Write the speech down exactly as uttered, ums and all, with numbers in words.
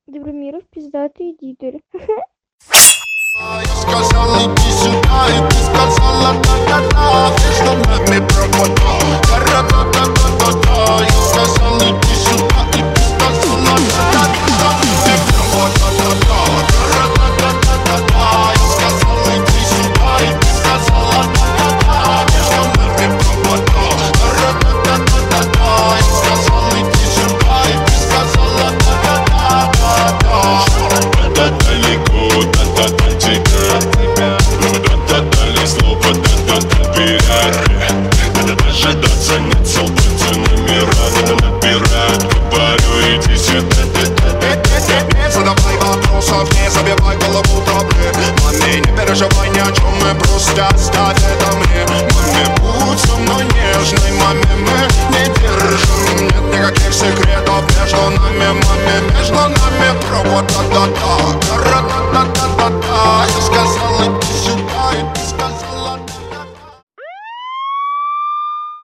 Добромиров, пиздатый дитель. Я сказал, иди сюда, и ты сказала да-да-да. Между нами провода, да-да-да-да-да-да. Я сказал, иди сюда, и ты сказала да-да-да. Между нами провода, да-да-да-да-да-да. Я сказал, иди сюда, и ты сказала да-да-да. Между нами провода, да-да-да-да-да-да. Я сказал, иди сюда, и ты сказала да-да-да-да-да. Да-да далеко, да-да-да тебя. Ну да-да-да ли слово, да-да-да вперед. Надо дожидаться, нет солдаты номера. Надо набирать, говорю, иди сюда. Не задавай вопросов, не забивай голову проблем. Маме, не переживай ни о чем, мы просто оставь это мне. Маме, будь со мной нежной, маме, мы не держим. Нет никаких секретов между нами, маме, между нами провод, да-да-да.